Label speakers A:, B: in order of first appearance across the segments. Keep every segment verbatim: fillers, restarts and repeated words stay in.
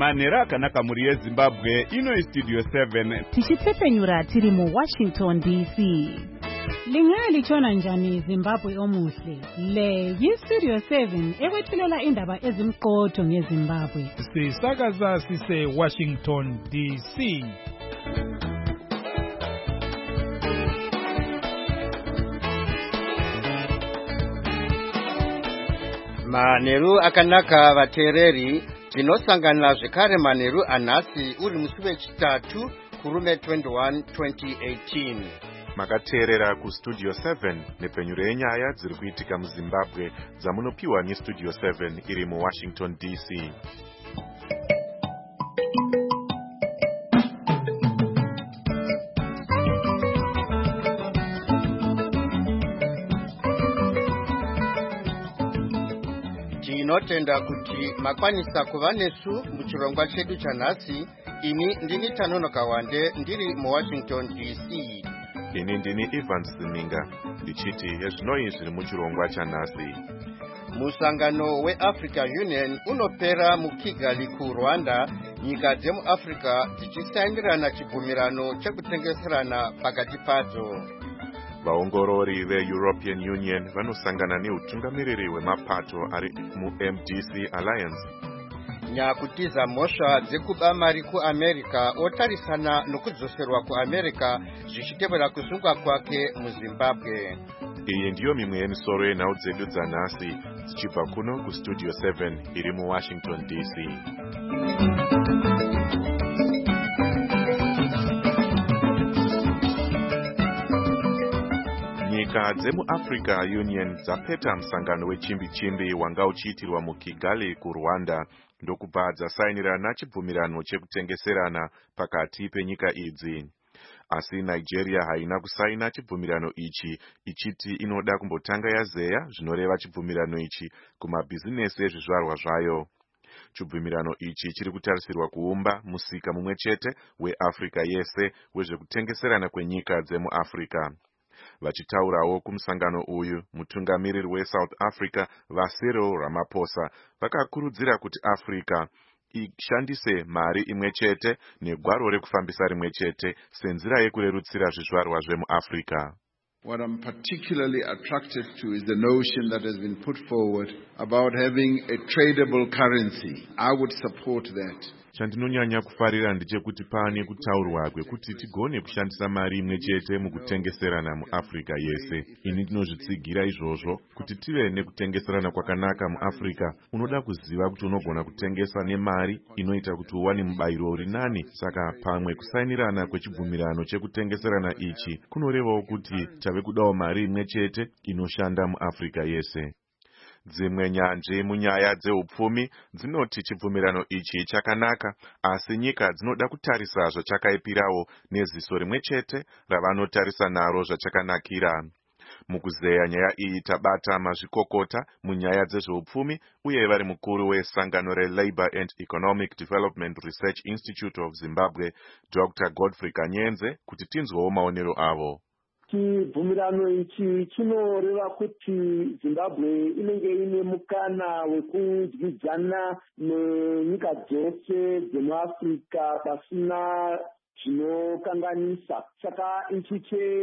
A: manheru akanaka muri yezimbabwe. Ino istudio seven
B: tichitepfenyura tiri muwashington D C.
C: Lingaya lichona njani Zimbabwe omuhle. Le yistudio seven ekwethulela indaba ezimqotho ngeZimbabwe.
D: Sisakaza sise Washington D C.
E: Maneru akanaka vatereri tinosangana zvekare maneru anhasi uri musi wechitatu kurume twenty-one twenty eighteen.
F: Makateerera ku Studio seven nepenyuro yenyaya dziri kuitika muZimbabwe dzamunopiwa neStudio seven iri muWashington D C.
E: Tinotenda kuti makwanisa kuva nesu muchirongwa chedu chanhasi. Ini ndini Tanonoka Wande ndiri muWashington D C.
F: Ini ndini Evans Ziminga ndichiti hezvinoi zviri muchirongwa chanhasi.
E: Musangano weAfrican Union unopera muKigali kuRwanda. Nyika dzemuAfrica dzichisainirana chibvumirano chekutengeserana pakati padzo.
F: Vaongorori veEuropean Union vanosangana neutungamiriri wemapato ari muM D C Alliance.
E: Nyakutiza mhosva dzekuba mari kuAmerica otarisana nokudzoserwa kuAmerica zvichitevera kusungwa kwake muZimbabwe.
F: Iyi ndiyo mimwe yemisoro yenhau dzedu dzanhasi dzichibva kuno kuStudio seven iri muWashington D C. Nyika dzemuAfrica Union dzapeta musangano wechimbi-chimbi wanga uchiitirwa muKigali kuRwanda ndokubva dzasainirana chibvumirano chekutengeserana pakati penyika idzi. Asi Nigeria haina kusaina chibvumirano ichi ichiti inoda kumbotanga yazeya zvinoreva chibvumirano ichi kumabhizinesi ezvizvarwa zvayo. Chibvumirano ichi chiri kutarisirwa kuumba musika mumwe chete weAfrica yese wezvekutengeserana kwenyika dzemuAfrica. Vachitaurawo kumusangano uyu, mutungamiriri weSouth Africa vaCyril Ramaphosa vakakurudzira kuti Africa ishandise mari imwe chete negwaro rekufambisa rimwe chete senzira yekurerutsira zvizvarwa zvemuAfrica.
G: What I'm particularly attracted to is the notion that has been put forward about having a tradable currency. I would support that.
F: Chandinonyanya kufarira ndechekuti pane kutaurwa kwekuti tigone kushandisa mari imwe chete mukutengeserana muAfrica yese. Ini ndinozvitsigira izvozvo kuti tive nekutengeserana kwakanaka muAfrica. Unoda kuziva kuti unogona kutengesa nemari inoita kuti uwane mubayiro uri nani. Saka pamwe kusainirana kwechibvumirano chekutengeserana ichi kunorevawo kuti tave kudawo mari imwe chete inoshanda muAfrica yese. Dzimwe nyanzvi munyaya dzeupfumi dzinoti chibvumirano ichi chakanaka, asi nyika dzinoda kutarisa zvachakaipirawo neziso rimwe chete ravanotarisa naro zvachakanakira. Mukuzeya nyaya iyi tabata mazvikokota munyaya dzezveupfumi uye vari mukuru wesangano reLabour and Economic Development Research Institute of Zimbabwe, Doctor Godfrey Kanyenze, kuti tinzwewo maonero avo.
H: Chibvumirano ichi chinoreva kuti Zimbabwe inenge ine mukana wekudyidzana nenyika dzose dzemuAfrica pasina zvinokanganisa. Saka ichi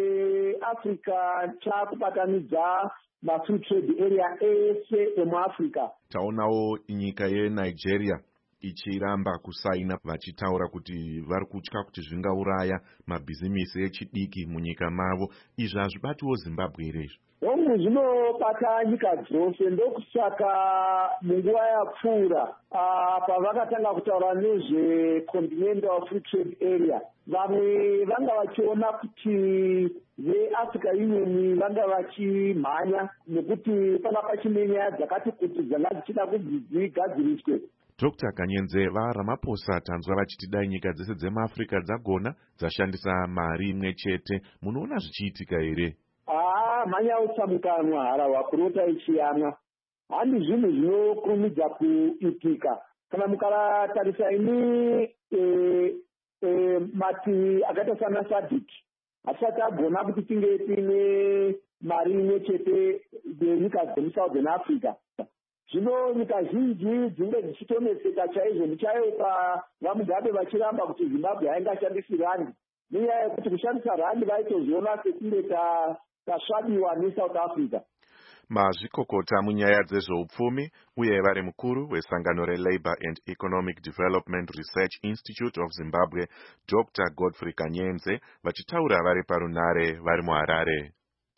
H: cheAfrica chakubatanidza maFree Trade Area ese emuAfrica.
F: Taonawo nyika yeNigeria ichiramba kusaina vachitaura kuti vari kutya kuti zvingauraya mabhizimisi echidiki munyika mavo. Izvi hazvibatiwo Zimbabwe here?
H: Hongu zvinobata nyika dzose, ndokusaka munguva yapfuura pavakatanga kutaura nezveContinental Free Trade Area, vamwe vanga vachiona kuti veAfrica Union vanga vachimhanya nekuti panga pachine nyaya dzakati kuti dzanga dzichida kuti dzigadziriswe.
F: Doctor Kanyenze, vaRamaphosa tanzwa vachiti dai nyika dzese dzemuAfrica dzagona dzashandisa mari imwe chete, munoona zvichiitika here?
H: Ah, manya utsamukanwa harawa kurota ichiyamwa. Handi zvinhu zvinokurumidza kuitika. Kana mukaratarisa ini e, e, mati akaita sana SADC hatisati agona kuti tinge tine mari imwe chete yenyika dzemuSouthern Africa. zvino nyika zhinji dzinge dzichitonetseka chaizvo ndichaipa vamugabe vachiramba kuti Zimbabwe haingashandisi randi nenyaya yekuti kushandisa randi vaitozviona sekunge tasvabiwa neSouth Africa.
F: mazvikokota munyaya dzezveupfumi uye vari mukuru wesangano reLabour and Economic Development Research Institute of Zimbabwe Doctor Godfrey Kanyenze vachitaura vari parunare vari muHarare.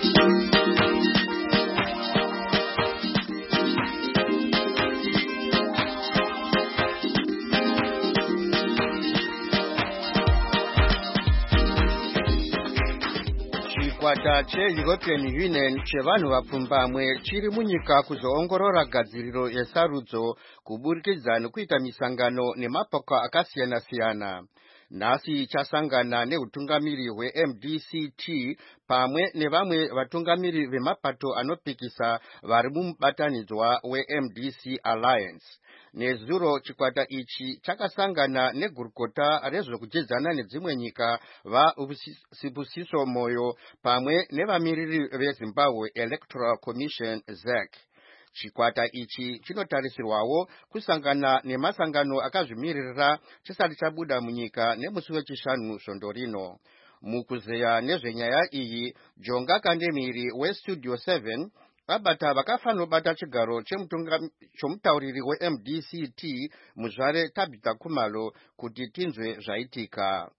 E: Chikwata che-European Union chevanhu vapfumbamwe chiri munyika kuzoongorora gadziriro yesarudzo kuburikidza nekuita misangano nemapako akasiyana-siyana. Nhasi chasangana neutungamiri hwe-M D C T pamwe nevamwe vatungamiri vemapato anopikisa vari mumubatanidzwa we-M D C Alliance. Nezuro chikwata ichi chakasangana negurukota rezvekudzidzana nedzimwe nyika vaSibusiso Moyo pamwe nevamiriri veZimbabwe Electoral Commission Z E C. Chikwata ichi chinotarisirwawo kusangana nemasangano akazvimiririra chisati chabuda munyika nemusi wechishanu svondo rino. Mukuzeya nezvenyaya iyi, Jonga Kandemiri weStudio seven vabata vakafanobata chigaro chomutauriri we-M D C T muzvare Tabitha Khumalo kuti tinzwe zvaitika.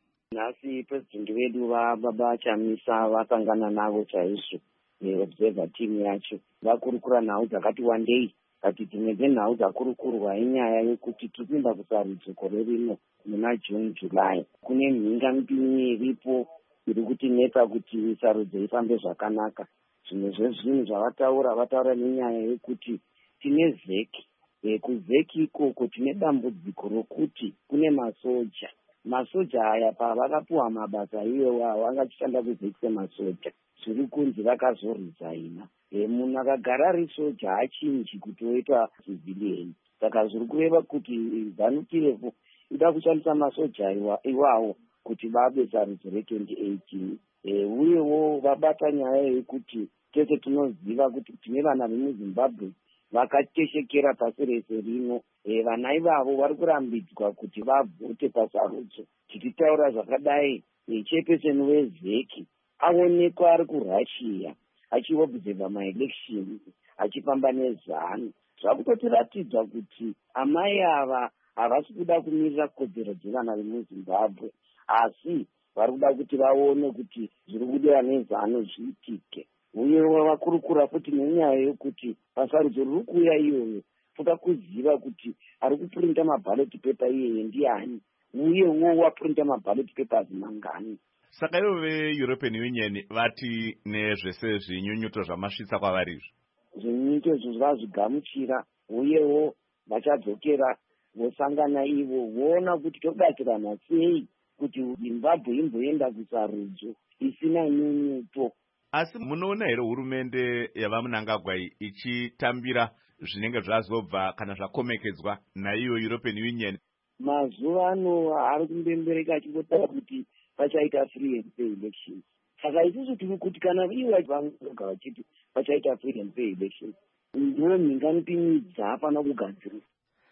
I: Nhasi president wedu vabachamisa vasangana navo chaizvo neobserver team yacho vakurukura nhau dzakati wandei kati dzimwe dzenhau dzakurukurwa inyaya yekuti tipinda kusarudzo gore rino muna June July. Kune mhinga mipini iripo iri kutinetsa kuti sarudzo ifambe zvakanaka. Zvimwe zvezvinhu zvavataura vataura nenyaya yekuti tine zeki e, kuzeki ikoko tine dambudziko rokuti kune masoja masoja aya pavakapuwa mabasa iwewo vangachishanda kuzeki semasoja zviri kunzi vakazorizaina. E, munhu akagara ari soja hachinji kuti oitwa civilian. Saka zviri kureva kuti ZANU-P F ida kushandisa masoja iwawo kuti vabe sarudzo re-twenty eighteen. E, uyewo vabata nyaya yekuti tese tinoziva kuti tine vana vemuZimbabwe vakateshekera pasi rese rino. E, vana ivavo vari kurambidzwa kuti vavhote pasarudzo. Tichitaura zvakadai, e, chairperson wezeki aonekwa ari kuRussia achiobserva maelection achifamba nezano. Zvakutotiratidza kuti amai ava havasi kuda kumirira kodzero dzevana vemuZimbabwe, asi vari kuda kuti vaone kuti zviri kudiwa nezano zviitike. Uyewo vakurukura futi nenyaya yokuti pasarudzo riri kuuya iyoyo toda kuziva kuti ari kuprinta maballot paper iyeye ndiani, uyewo waprinta maballot papers mangani.
A: Saka ivo ve-European Union vati nezvese zvinyunyuto zvamasvitsa kwavari izvo.
I: Zvinyunyuto izvo vazvigamuchira, uyewo vachadzokera vosangana ivo voona kuti tobatsirana sei kuti Zimbabwe imboenda kusarudzo isina nyunyuto.
A: Asi munoona here hurumende yavaMnangagwa ichitambira zvinenge zvazobva kana zvakomekedzwa naiyo European Union?
I: Mazuva ano ari kumbembereka achingotara kuti pachaita free and fair elections. Saka isusu tiri kuti kana ivo vanonga vachiti pachaita free and fair elections, ndiyo mhinga mipini dzaapana kugadzirwa.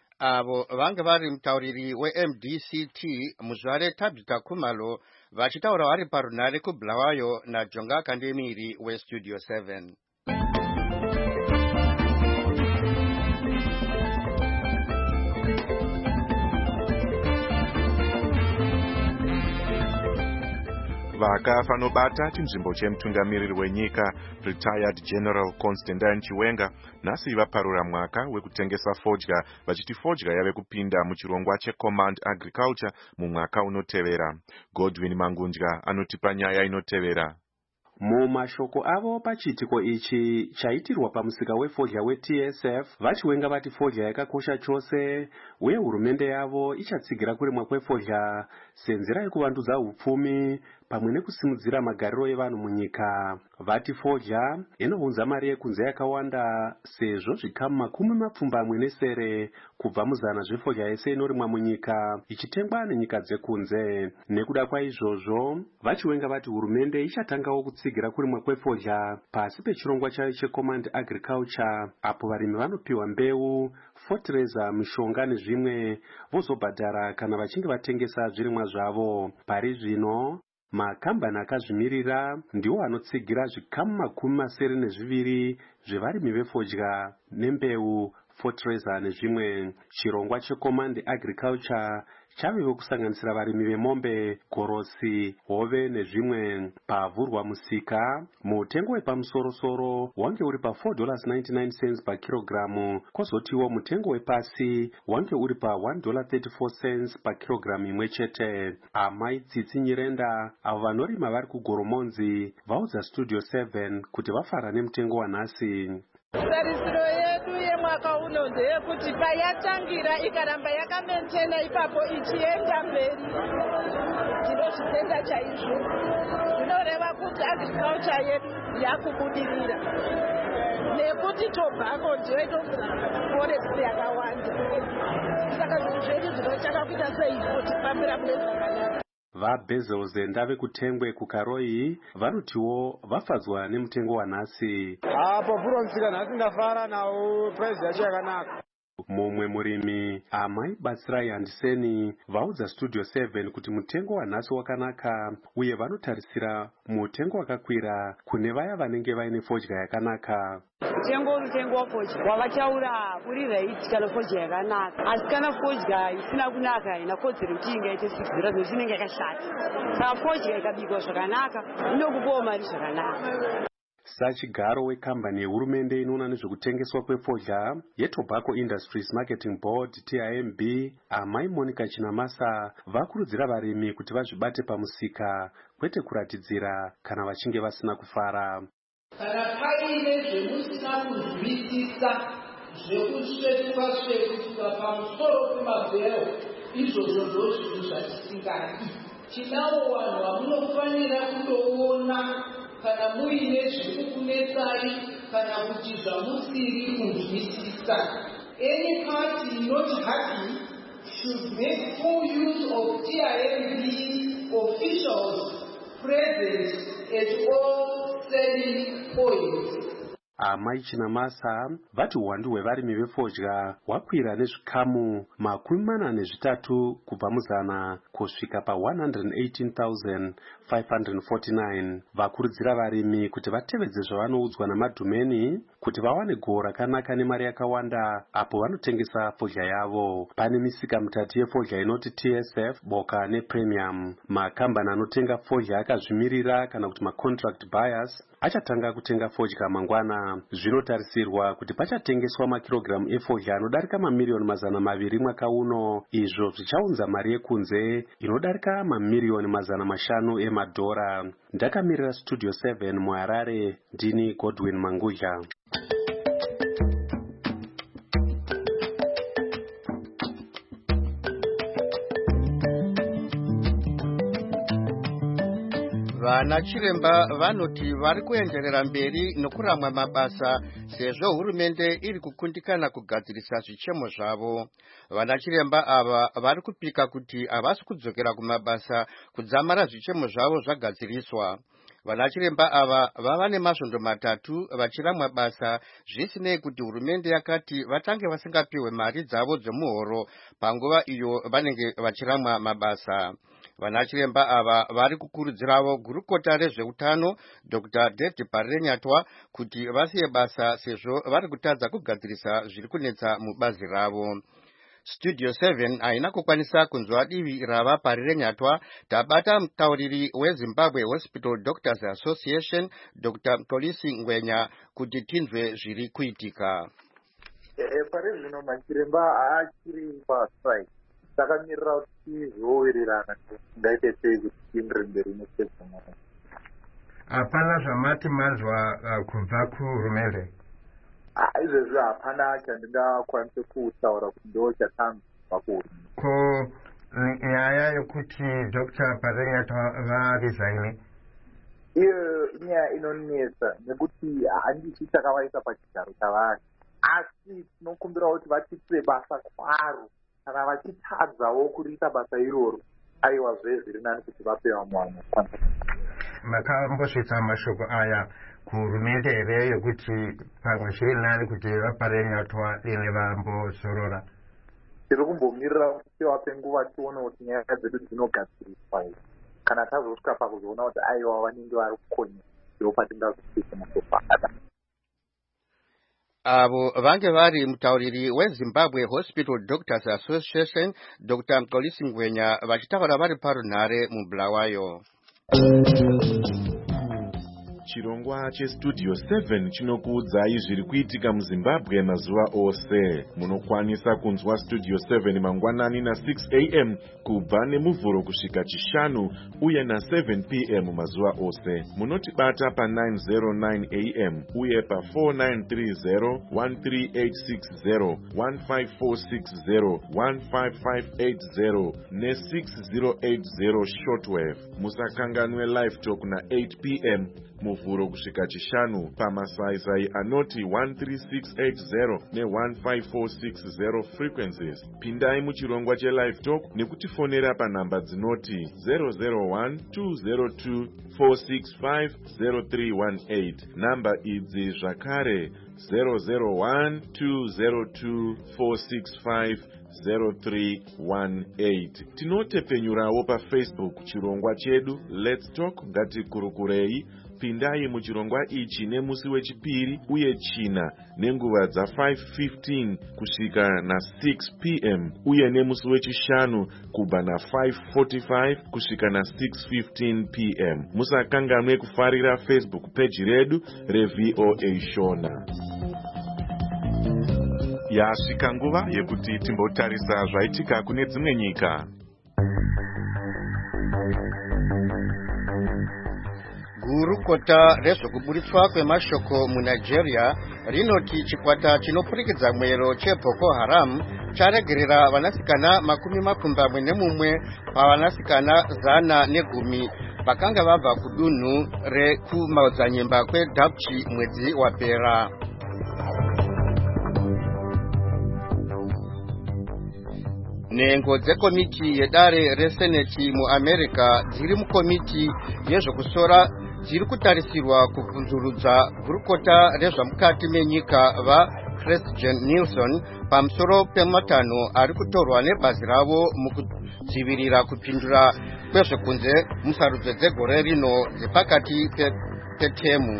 E: Avo vange vari mutauriri we-M D C T muzvare Tabitha Khumalo vachitaura vari parunare kuBulawayo naJonga Kandemiri weStudio seven.
F: Vakafanobata chinzvimbo chemutungamiriri wenyika retired General Constantine Chiwenga nhasi vaparura mwaka wekutengesa fodya vachiti fodya yave kupinda muchirongwa cheCommand Agriculture mumwaka unotevera. Godwin Mangundya anotipa nyaya inotevera.
J: Mumashoko avo pachiitiko ichi chaitirwa pamusika wefodya we-T S F, vachiwenga vati fodya yakakosha chose uye hurumende yavo ichatsigira kurimwa kwefodya senzira yekuvandudza upfumi pamwe nekusimudzira magariro evanhu munyika. Vati fodya inounza mari yekunze yakawanda sezvo zvikamu makumi mapfumbamwe nesere kubva muzana zvefodya yese inorimwa munyika ichitengwa nenyika dzekunze. Nekuda kwaizvozvo vachiwenga vati hurumende ichatangawo kutsigira kurimwa kwefodya pasi pechirongwa chayo checommand agriculture, apo varimi vanopiwa mbeu, fertilizer, mishonga nezvimwe vozobhadhara kana vachinge vatengesa zvirimwa zvavo. Pari zvino makambani akazvimirira ndiwo anotsigira zvikamu makumi masere nezviviri zvevarimi vefodya nembeu, fertilizer nezvimwe. Chirongwa checommand agriculture chavewo kusanganisira varimi vemombe, gorosi, hove nezvimwe. Pavhurwa musika, mutengo wepamusoro-soro wange uri pa four dollars and ninety-nine cents per kilogramu, kozotiwo mutengo wepasi wange uri pa one dollar and thirty-four cents per kilogramu imwe chete. Amai Tsitsi Nyirenda avo vanorima vari kuGoromonzi vaudza Studio seven kuti vafara nemutengo wanhasi.
K: Tarisiro yedu yemwaka uno ndeyekuti payatangira ikaramba yakamentena ipapo ichienda mberi tinozvitenda chaizvo. Zvinoreva kuti agriculture yedu yakubudirira nekuti tobhako ndiyo itovura forest yakawanda. Saka zvinhu zvedu zvinochaka kuita sei kutifambira mune zvakanaka.
J: VaBezos vekutengwe kuKaroi vanotiwo vafadzwa nemutengo wanhasi.
L: Apo furonzika nhasi ndafara nawo price yacho yakanaka.
J: Mumwe murimi Amai Batsirai Handiseni vaudza Studio seven kuti mutengo wanhasi wakanaka uye vanotarisira mutengo wakakwira kune vaya vanenge vaine fodya yakanaka.
M: Mutengo urutengo wafodya wavataura uri right kana fodya yakanaka, asi kana fodya isina kunaka haina kodzero kuti ingaite six dollars nokuti inenge yakashata. Saka fodya ikabikwa zvakanaka inokupawo mari zvakanaka.
J: Sachigaro wekambani yehurumende inoona nezvekutengeswa kwefodya yeTobacco Industries Marketing Board T I M B, Amai Monica Chinamasa vakurudzira varimi kuti vazvibate pamusika kwete kuratidzira kana vachinge vasina kufara.
N: Kana paine zvemusina kuzwisisa zvekusvetuka svetuka pamusoro pemabhero, izvozvo ndozvinhu zvatisingadi. Tinavo vanhu vamunofanira kundoona kana muine zviri kukunetsai kana kuti zvamusiri kunzwisisa. Any party not happy should make full use of T I M B officials present at all selling points.
J: Amai Chinamasa vati uwandu hwevarimi vefodya hwakwira nezvikamu makumi mana nezvitatu kubva muzana kusvika pa one hundred eighteen thousand five hundred forty-nine. Vakurudzira varimi kuti vatevedze zvavanoudzwa namadhumeni kuti vawane gohwo rakanaka nemari yakawanda apo vanotengesa fodya yavo. Pane misika mitatu yefodya inoti T S F, Boka nePremium. Makambani anotenga fodya akazvimirira kana kuti macontract buyers achatanga kutenga fodya mangwana. Zvinotarisirwa kuti pachatengeswa makirogiramu efodya anodarika mamiliyoni mazana maviri mwaka uno, izvo zvichaunza mari yekunze inodarika mamiliyoni mazana mashanu emadhora. Ndakamirira Studio seven muHarare, ndini Godwin Manguja.
E: Vana chiremba vanoti vari kuenderera mberi nokuramwa mabasa sezvo hurumende iri kukundikana kugadzirisa zvichemo zvavo. Vana chiremba ava vari kupika kuti havasi kudzokera kumabasa kudzamara zvichemo zvavo zvagadziriswa. Vana chiremba ava vava nemasvondo matatu vachiramwa basa zvisinei kuti hurumende yakati vatange vasingapiwe mari dzavo dzemuhoro panguva iyo vanenge vachiramwa mabasa. Vana chiremba ava vari kukurudzirawo gurukota rezveutano Doctor David Parirenyatwa kuti vasiye basa sezvo vari kutadza kugadzirisa zviri kunetsa mubazi ravo. Studio seven haina kukwanisa kunzwa divi rava Parirenyatwa. Tabata mutauriri weZimbabwe Hospital Doctors Association Doctor Kolisi Ngwenya kuti tinzwe zviri kuitika.
O: Pari zvino machiremba haachiri pastrike. Takamirira kuti zvowirirana ngaite sei kuti tiendere mberi nekezvona.
P: Hapana zvamati mazwa kubva kuhurumende?
O: Izvezvi hapana chandingakwanise kutaura kuti ndo chatanzwa kuhurumende.
P: Ko nyaya yokuti Doctor Parenyatwa varesign.
O: Iyo inyaya inonetsa nekuti handisi takavaisa pachigaro chavanhu, asi tinokumbira kuti vatiitire basa kwaro kana vachitadzawo kuriita basa iroro aiwa zvezviri nani kuti vape vamwe vanhu.
P: Makambosvitsa mashoko aya kuhurumende here yokuti pamwe zviri nani kuti vaParenyatwa ine vambozorora?
O: Tiri kumbomirira kuti vape nguva tione kuti nyaya dzedu dzinogadziriswa here. Kana tazosvika pakuzoona kuti aiwa vanenge vari kukonya ndo patingazosvika mashoko akada.
E: Avo vange vari mutauriri weZimbabwe Hospital Doctors Association Doctor Mxolisi Ngwenya vachitaura vari parunhare muBulawayo.
F: Chirongwa chestudio seven chinokuudzai zviri kuitika muZimbabwe mazuva ose. Munokwanisa kunzwa studio seven mangwanani na six a m kubva nemuvhuro kusvika chishanu uye na seven p m mazuva ose. Munotibata pa nine oh nine a m uye pa four nine three zero, one three eight six zero, one five four six zero, one five five eight zero ne six zero eight zero shortwave. Musakanganwe live talk na eight p m muvhuro kusvika chishanu pamasaisai anoti one three six eight zero ne one five four six zero frequencies. Pindai muchirongwa chelive talk nekutifonera panhamba dzinoti zero zero one two zero two four six five zero three one eight. Namba idzi zvakare zero zero one two zero two four six five zero three one eight. Tinotepenyurawo pa Facebook chirongwa chedu Let's Talk Ngatikurukurei. Pindai muchirongwa ichi nemusi wechipiri uye china nenguva dza five fifteen kusvika na six p m uye nemusi wechishanu kubva na five forty-five kusvika na six fifteen p m. Musakanganwe kufarira Facebook page redu reV O A Shona. Yasvika nguva yekuti timbotarisa zvaitika kune dzimwe nyika.
E: Gurukota rezvokuburitswa kwemashoko muNigeria rinoti chikwata chinopurikidza mwero cheBoko Haram charegerera vanasikana makumi mapfumbamwe nemumwe pavanasikana zana negumi vakanga vabva kudunhu rekumaodzanyemba kweDapchi mwedzi wapera. Nengo dzekomiti yedare reseneti muAmerica dziri mukomiti yezvokusora dziri kutarisirwa kubvunzurudza gurukota rezvamukati menyika vaChristine Nielsen pamusoro pematanho ari kutorwa nebazi ravo mukudzivirira kupindura kwezvekunze musarudzo dzegore rino dzepakati petemu.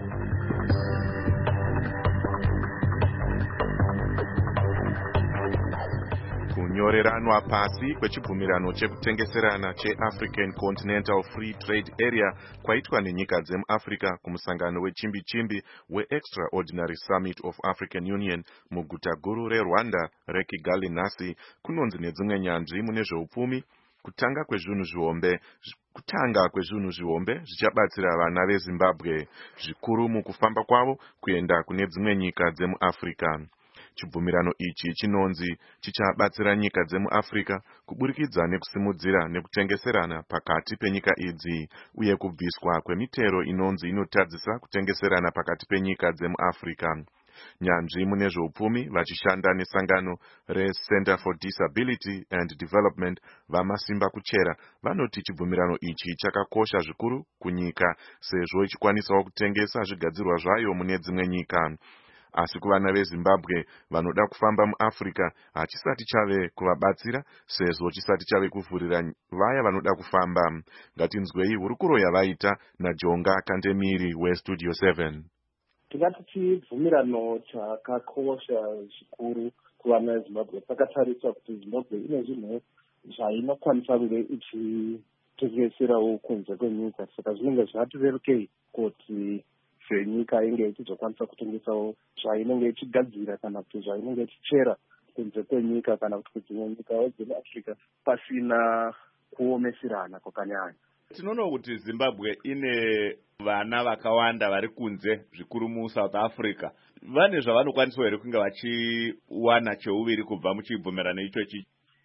F: Kunyoreranwa pasi kwechibvumirano chekutengeserana cheAfrican Continental Free Trade Area kwaitwa nenyika dzemuAfrica kumusangano wechimbi chimbi weExtraordinary Summit of African Union muguta guru reRwanda reKigali nhasi kunonzi nedzimwe nyanzvi mune zveupfumi kutanga kwezvinhu zvihombe kutanga kwezvinhu zvihombe zvichabatsira vana veZimbabwe zvikuru mukufamba kwavo kuenda kune dzimwe nyika dzemuAfrica. Chibvumirano ichi chinonzi chichabatsira nyika dzemuAfrica kuburikidza nekusimudzira nekutengeserana pakati penyika idzi uye kubviswa kwemitero inonzi inotadzisa kutengeserana pakati penyika dzemuAfrica. Nyanzvi mune zveupfumi vachishanda nesangano reCenter for Disability and Development vamasimba kuchera vanoti chibvumirano ichi chakakosha zvikuru kunyika sezvo ichikwanisawo kutengesa zvigadzirwa zvayo mune dzimwe nyika. Asi kuvana veZimbabwe vanoda kufamba muAfrica hachisati chave kuvabatsira sezvo chisati chave kuvhurira vaya vanoda kufamba. Ngatinzwei hurukuro yavaita naJonga Kandemiri weStudio seven.
Q: Tingati chibvumirano chakakosha zvikuru kuvana veZimbabwe. Pakatariswa kuti Zimbabwe ine zvinhu zvainokwanisa kunge ichitengeserawo kunze kwenyika, saka zvinenge zvati rerukei kuti nyika inge ichizokwanisa kutengesawo zvainenge ichigadzira kana kuti zvainenge ichichera kunze kwenyika kana kuti kudzimwe nyikawo dzemuAfrica pasina kuomeserana kwakanyanya.
A: Tinoona kuti Zimbabwe ine vana vakawanda vari kunze zvikuru muSouth Africa. Vane zvavanokwanisa here kunge vachiwana cheuviri kubva muchibvumirano ichochi?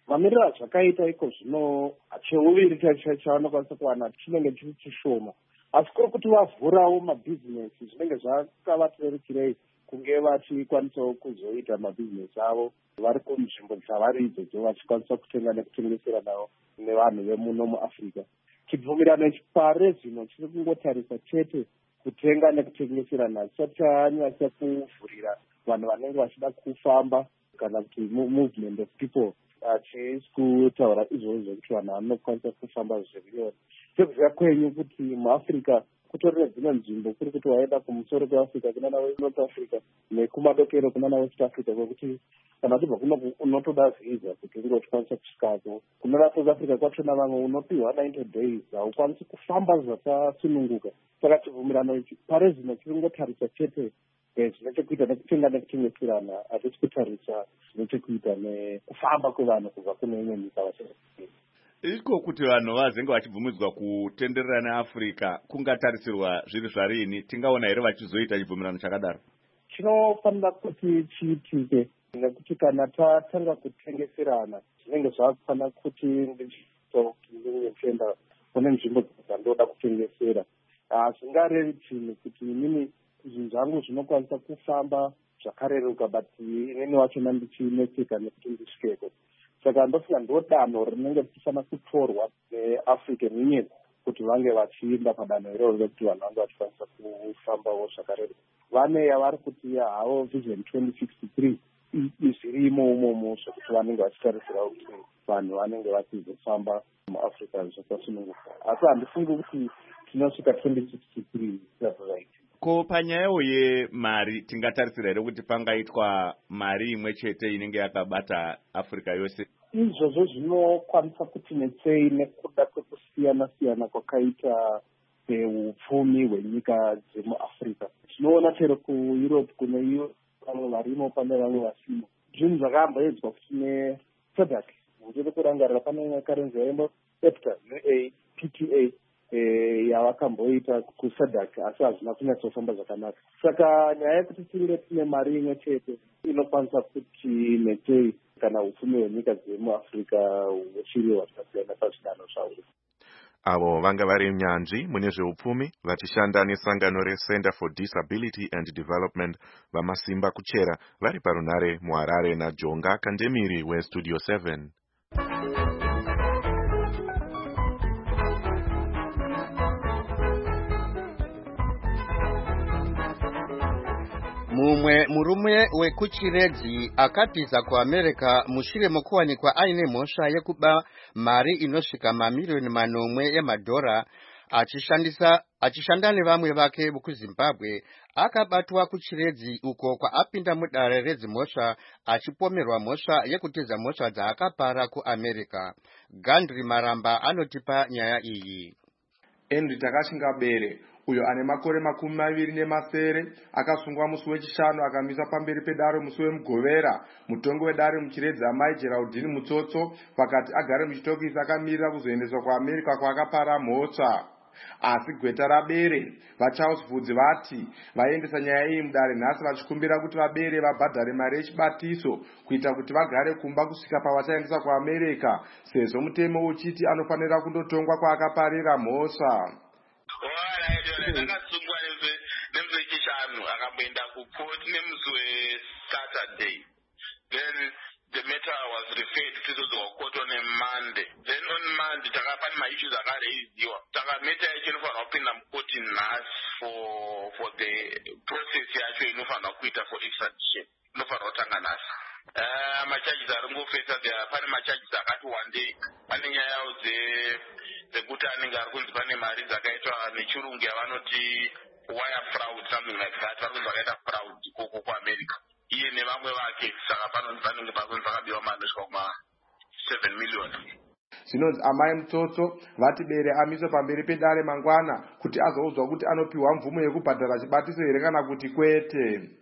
Q: mamiriro azvakaita iko zvino cheuviri chavanokwanisa kuwana chinenge chiri chishoma, asi kuri kuti vavhurawo mabhizinesi zvinenge zvakavaterukirei kunge vachikwanisawo kuzoita mabhizinesi avo vari kunzvimbo dzavari idzodzo vachikwanisa kutenga nekutengesera navo nevanhu vemuno muAfrica. Chibvumirano ichi pare zvino chiri kungotarisa chete kutenga nekutengeserana, chisati chanyasa kuvhurira vanhu vanenge vachida kufamba kana kuti movement of people. Hachisi kutaura izvozvo kuti vanhu vanokwanisa kufamba zvirinyore. Sekuziva kwenyu kuti muAfrica kutori nedzimwe nzvimbo kuri kuti waenda kumusoro kweAfrica kuna nawe North Africa nekumadokero kuna nawe South Africa, kwekuti kana uchibva kuno unotoda visa kuti unge uchikwanisa kusvikako. Kuna South Africa kwachona vamwe unopiwa ninety days haukwanisi kufamba zvakasununguka. Saka chibvumirano ichi pare zvino chiri kungotarisa chete zvine chekuita nekutenga nekutengeserana, hatisi kutarisa zvine chekuita nekufamba kwevanhu kubva kune imwe nyika vachii.
A: Iko kuti vanhu vazenge vachibvumidzwa kutenderera neAfrica kungatarisirwa zviri zvarini? Tingaona here vachizoita chibvumirano chakadaro?
Q: Chinofanira kuti chiitike nekuti kana tatanga kutengeserana zvinenge zvakufanira kuti ndichienda kune nzvimbo dzandoda kutengesera. Hazvingarevi chinhu kuti inini zvinhu zvangu zvinokwanisa kufamba zvakareruka but inini wachona ndichineseka nekuti ndisvikeko. Saka ndofunga ndo danho rinenge richifanira kutorwa neAfrican Union kuti vange vachienda padanho iroro rekuti vanhu vange vachikwanisa kufambawo zvakareruka. Vane yavari kuti havo vision twenty sixty-three zvirimo umomo zvokuti vanenge vachitarisirawo kuti vanhu vanenge vachizofamba muAfrica zvakasununguka. Asi handifungi kuti tinosvika twenty sixty-three right.
A: Ko panyayo yemari tingatarisira here kuti pangaitwa mari imwe chete inenge yakabata Africa yose?
Q: Izvozvo zvinokwanisa kuti netsei nekuda kwekusiyana siyana kwakaita upfumi hwenyika dzemuAfrica. Tinoona chero kuEurope kune vamwe varimo pane vamwe vasimo. Zvinhu zvakamboedzwa kuti neSADC uchiri kurangarira pane karenzi yaimbo EFTA P T A yavakamboita kuSADC asi hazvina kunyatsofamba zvakanaka. Saka nyaya yekuti tinge tine mari imwe chete inokwanisa kuti netei kana upfumi hwenyika dzemuAfrica huchiriwa zvakasiyana pazvidanho zvavo.
F: Avo vanga vari nyanzvi mune zveupfumi vachishanda nesangano reCenter for Disability and Development vamasimba kuchera vari parunhare muHarare naJonga Kandemiri weStudio seven.
E: Mumwe murume wekuchiredzi akatiza kuAmerica mushure mokuwanikwa aine mhosva yekuba mari inosvika mamiliyoni manomwe emadhora achishandisa achishanda nevamwe vake kuZimbabwe akabatwa kuchiredzi uko kwaapinda mudare redzimhosva achipomerwa mhosva yekutiza mhosva dzaakapara kuAmerica. Gandri Maramba anotipa nyaya iyi.
R: Henry Takashingabere uyo ane makore makumi maviri nemasere akasungwa musi wechishanu akamisa pamberi pedare musi wemugovera. Mutongo wedare muchiredzi amai Geraldine Mutsotso pakati agare muchitokisi akamirira kuzoendeswa kuAmerica kwaakapara mhosva. Asi gweta rabere vaCharles Vudzi vati vaendesa nyaya iyi mudare nhasi vachikumbira kuti vabere vabhadhare mari yechibatiso kuita kuti vagare kumba kusvika pavachaendesa kuAmerica sezvo mutemo uchiti anofanira kundotongwa kwaakaparira mhosva.
S: Ndakasungwa nemusi wechishanu akamboenda kuport nemusi weSaturday. Then the matter was referred to the court on a Monday. Then on Monday takapane ma issues akareiziwa. Saka meta yacho inofanira kupinda mukoti nhasi for for the process yacho inofanira kuita for extradition. Inofanira kutanga nhasi. Uh, macharges aringofesa pane macharges akati wandei. Pane nyayawo dze dzekuti anenge ari kunzi pane mari dzakaitwa nechirungu yavanoti wire fraud, something like that. Vari kunzi vakaita fraud ikoko kuAmerica iye nevamwe vake. Saka panonzi vanenge pakunzi vakabiwa mari inosvika kuma seven million.
R: Zvinonzi amai Mutsotso vati bere amiswa pamberi pedare mangwana kuti azoudzwa kuti anopiwa mvumo yekubhadhara chibatiso here kana kuti kwete.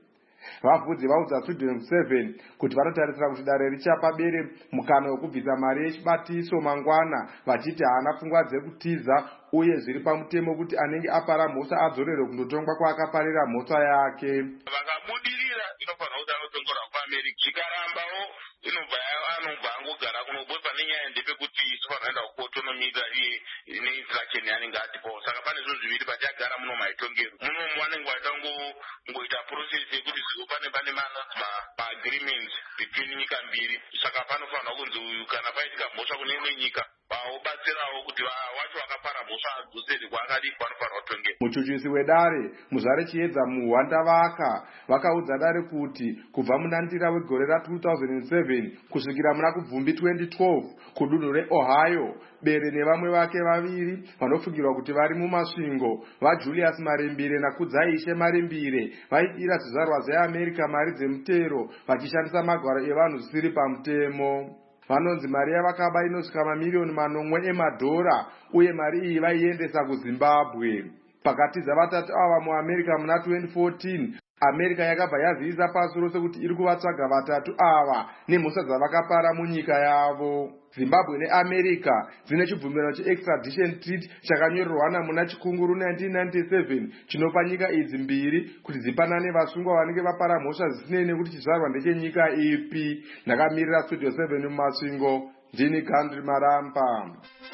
R: vavhudzi vaudza sweden seven kuti vanotarisira kuti dare richapa bere mukana wekubvisa mari yechibatiso mangwana, vachiti haana pfungwa dzekutiza uye zviri pamutemo kuti anenge apara mhosva adzorerwe kundotongwa kwaakaparira mhosva yake.
S: Vakabudirira inofanira kuti anotongorwa kuAmerica. Zvikarambawo inobva anobva angogara kunobwe pane nyaya ndepekuti inofanira kuenda kuotonomira ine instruction yaanenge atipo. Saka pane zvinhu zviviri pachagara muno maitongero. Muno vanenge vaita ngoita process yekuti zvivo pane pane ma-agreements between nyika mbiri. Saka panofanira kunzi uyu kana paitika mhosva kune imwe nyika vaobatsirawo kuti wacho vakapara mhosva adzosere kwaakadi panofanira kutongera.
R: Muchuchisi wedare Muzare Chiedza Muhwandavaka vakaudza dare kuti kubva munandira wegore ra two thousand seven kusvikira muna kubvumbi twenty twelve kudunhu reOhio, Bere nevamwe vake vaviri vanofungirwa kuti vari mumasvingo vaJulius Marimbire naKudzaishe Marimbire vaidira zvizvarwa zveAmerica mari dzemutero vachishandisa magwaro evanhu zvisiri pamutemo. Vanonzi mari yavakaba inosvika mamiliyoni manomwe emadhora uye mari iyi vaiendesa kuZimbabwe. Pakatiza vatatu ava muAmerica muna twenty fourteen, America yakabva yazivisa pasi rose kuti iri kuvatsvaga vatatu ava nemhosva dzavakapara munyika yavo. Zimbabwe neAmerica dzine chibvumirano cheextradition treaty chakanyorerwana muna chikunguru nineteen ninety-seven chinopa nyika idzi mbiri kuti dzipanane vasungwa vanenge vapara mhosva zvisinei nekuti chizvarwa ndechenyika ipi. Ndakamirira Studio seven mumasvingo, ndini Gandri Maramba.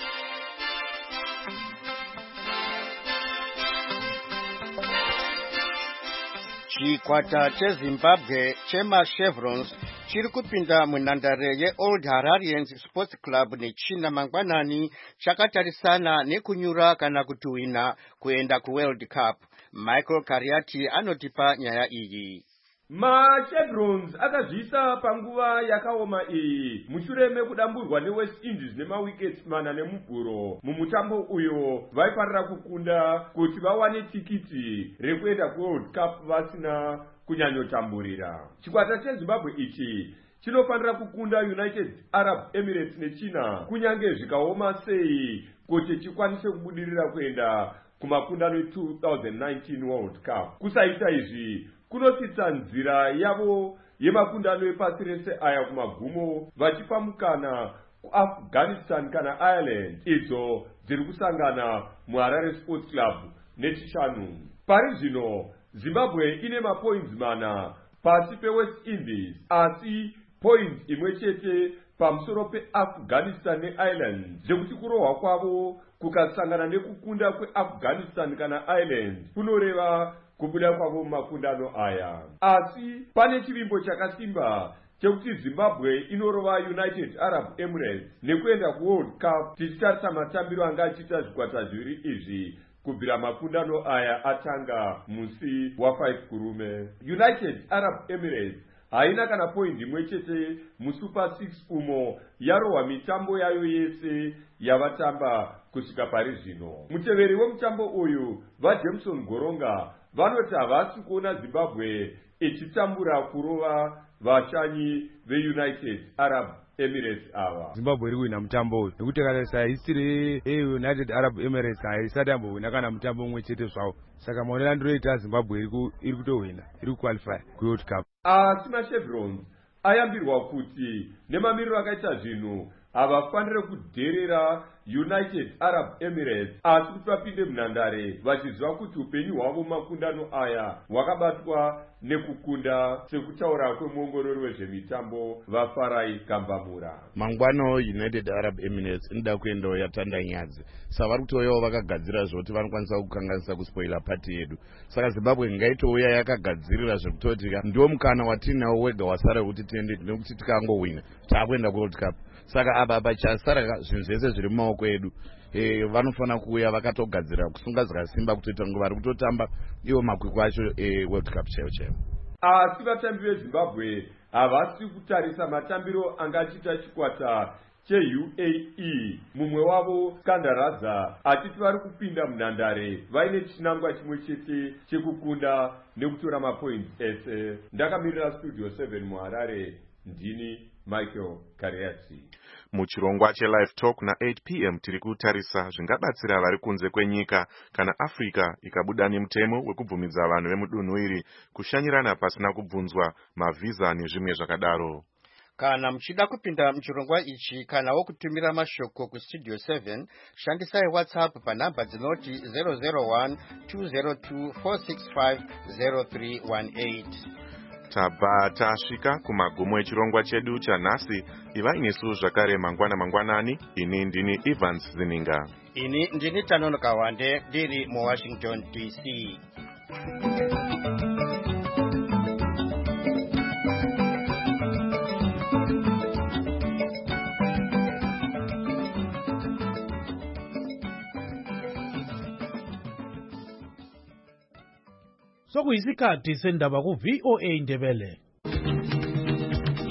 E: Chikwata cheZimbabwe chemaChevrons chiri kupinda munhandare yeOld Hararians Sports Club nechina mangwanani chakatarisana nekunyura kana kutuhwina kuenda kuWorld Cup. Michael Kariati anotipa nyaya iyi.
T: MaChevrons akazvisa panguva yakaoma iyi mushure mekudamburwa neWest Indies nemawickets mana nemuguro mumutambo uyo vaifanira kukunda kuti vawane tikiti rekuenda kuWorld Cup vasina kunyanyotamburira. Chikwata cheZimbabwe ichi chinofanira kukunda United Arab Emirates nechina kunyange zvikaoma sei kuti chikwanise kubudirira kuenda kumakundano two thousand nineteen World Cup. Kusaita izvi kunotsitsa nzira yavo yemakundano epasi rese aya kumagumo vachipamukana kuAfghanistan kana Ireland idzo dziri kusangana muHarare Sports Club nechishanu. Pari zvino Zimbabwe ine mapoints mana pasi peWest Indies asi point imwe chete pamusoro peAfghanistan neIreland, zvekuti kurohwa kwavo kukasangana nekukunda kweAfghanistan kana Ireland kunoreva kubuda kwavo makundano aya. Asi pane chivimbo chakasimba chekuti Zimbabwe inorova United Arab Emirates nekuenda kuWorld Cup tichitarisa matambiro anga achiita zvikwata zviviri izvi kubvira makundano aya atanga musi wafive kurume. United Arab Emirates haina kana point imwe chete muSuper six umo yarohwa mitambo yayo yese yavatamba kusvika pari zvino. Muteveri wemutambo uyu vaJameson Goronga vanoti havasi kuona Zimbabwe ichitambura kurova vashanyi veUnited Arab Emirates ava.
L: Zimbabwe iri kuwina mutambo uyu nekuti tarisa history yeUnited Arab Emirates haisati yambohwina kana mutambo umwe chete zvawo. Saka maonero andinoita Zimbabwe iri kutohwina, iri kuqualify kuWorld Cup.
T: Asi maChevrons ayambirwa kuti nemamiriro akaita zvinhu havafanire kudherera United Arab Emirates asi kuti vapinde munhandare vachiziva kuti upenyu hwavo makundano aya hwakabatwa nekukunda sekutaura kwemuongorori wezvemitambo vaFarai Kambamura.
U: Mangwano United Arab Emirates inoda kuendawo yatanda nyadzi, saka vari kutouyawo vakagadzirira zvekuti vanokwanisa kukanganisa kuspoila pati yedu. Saka Zimbabwe ngaitouya yakagadzirira zvekutoti ndiwo mukana watinawo wega wasara wekuti tiende nekuti tikangowina taakuenda kuWorld Cup. Saka apa pachasara zvinhu zvese zviri mumaoko edu. E, vanofanira kuuya vakatogadzira kusunga zvakasimba kutoita nguva vari kutotamba iwo makwikwi acho eWorld Cup chaiwo chaiwo.
T: Asi vatambi veZimbabwe havasi kutarisa matambiro angachiita chikwata cheU A E. Mumwe wavo Skandaraza achiti vari kupinda munhandare vaine chinangwa chimwe chete chekukunda nekutora mapoints ese. Ndakamirira Studio seven muHarare, ndini Michael Kariati.
F: muchirongwa chelive talk na eight p m tiri kutarisa zvingabatsira vari kunze kwenyika kana Africa ikabuda nemutemo wekubvumidza vanhu vemudunhu iri kushanyirana pasina kubvunzwa mavhiza nezvimwe zvakadaro.
E: Kana mchida kupinda mchirongwa ichi kana wokutumira mashoko ku studio seven shandisai WhatsApp pa namba dzinoti zero zero one two zero two four six five zero three one eight.
F: Tabva tasvika kumagumo echirongwa chedu chanhasi. Iva inesu zvakare mangwana mangwanani. Ini ndini Evans Zininga.
E: Ini ndini Tanono Kawande ndiri mu Washington D C.
B: Sokuyisikhathi sendaba ku V O A Ndebele.